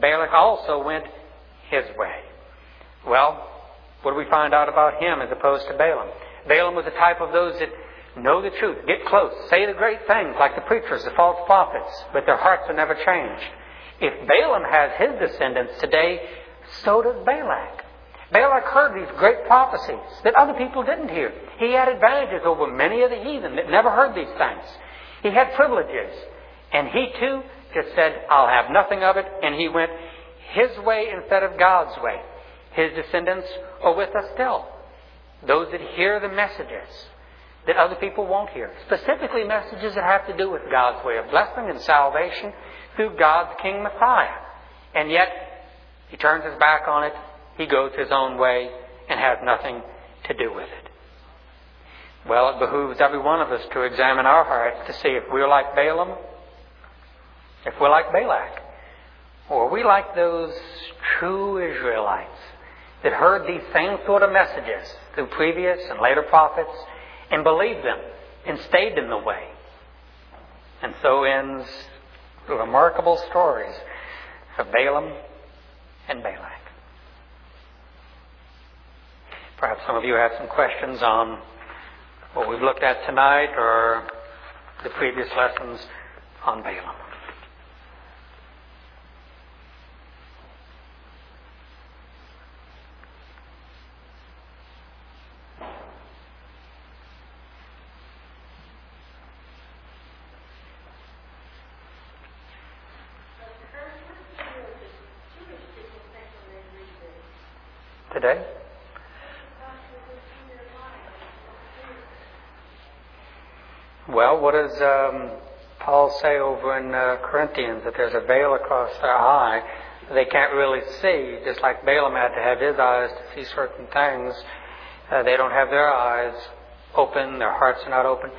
Balak also went his way. Well, what do we find out about him as opposed to Balaam? Balaam was the type of those that know the truth, get close, say the great things like the preachers, the false prophets, but their hearts are never changed. If Balaam has his descendants today, so does Balak. Balak heard these great prophecies that other people didn't hear. He had advantages over many of the heathen that never heard these things. He had privileges. And he too just said, I'll have nothing of it. And he went his way instead of God's way. His descendants are with us still. Those that hear the messages that other people won't hear. Specifically messages that have to do with God's way of blessing and salvation through God's King Messiah. And yet, he turns his back on it. He goes his own way and has nothing to do with it. Well, it behooves every one of us to examine our hearts to see if we're like Balaam, if we're like Balak, or are we like those true Israelites that heard these same sort of messages through previous and later prophets and believed them and stayed in the way. And so ends the remarkable stories of Balaam and Balak. Perhaps some of you have some questions on what we've looked at tonight or the previous lessons on Balaam. Today? Well, what does um, Paul say over in uh, Corinthians? That there's a veil across their eye. They can't really see, just like Balaam had to have his eyes to see certain things. Uh, they don't have their eyes open, their hearts are not open.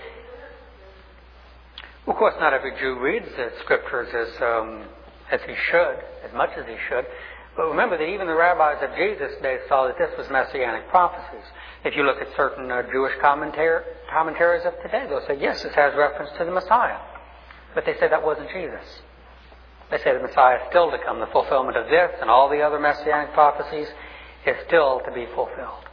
Of course, not every Jew reads the Scriptures as, um, as he should, as much as he should. But remember that even the rabbis of Jesus' day saw that this was messianic prophecies. If you look at certain uh, Jewish commentar- commentaries of today, they'll say, yes, this has reference to the Messiah. But they say that wasn't Jesus. They say the Messiah is still to come. The fulfillment of this and all the other messianic prophecies is still to be fulfilled.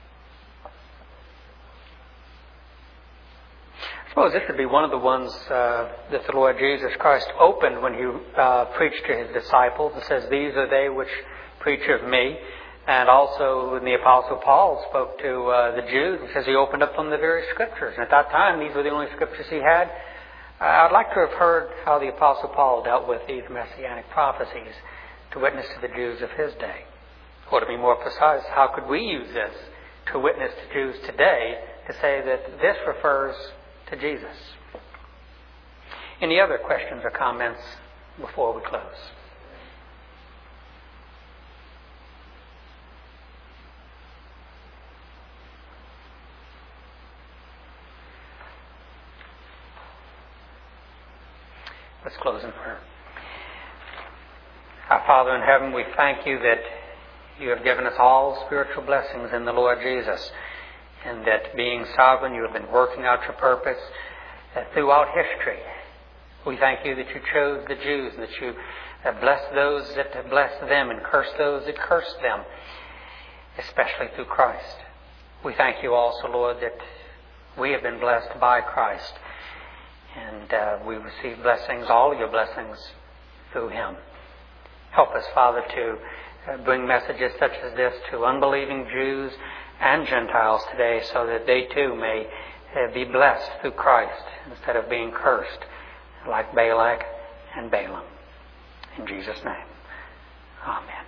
I suppose this would be one of the ones uh, that the Lord Jesus Christ opened when He uh, preached to His disciples. It says, these are they which preach of me. And also when the Apostle Paul spoke to uh, the Jews, he says he opened up from the very Scriptures. And at that time, these were the only Scriptures he had. Uh, I'd like to have heard how the Apostle Paul dealt with these messianic prophecies to witness to the Jews of his day. Or to be more precise, how could we use this to witness to Jews today to say that this refers to Jesus? Any other questions or comments before we close? Let's close in prayer. Our Father in heaven, we thank you that you have given us all spiritual blessings in the Lord Jesus, and that being sovereign, you have been working out your purpose uh, throughout history. We thank you that you chose the Jews, and that you uh, blessed those that blessed them and cursed those that cursed them, especially through Christ. We thank you also, Lord, that we have been blessed by Christ, and uh, we receive blessings, all of your blessings, through Him. Help us, Father, to uh, bring messages such as this to unbelieving Jews and Gentiles today, so that they too may uh, be blessed through Christ instead of being cursed like Balak and Balaam. In Jesus' name, amen.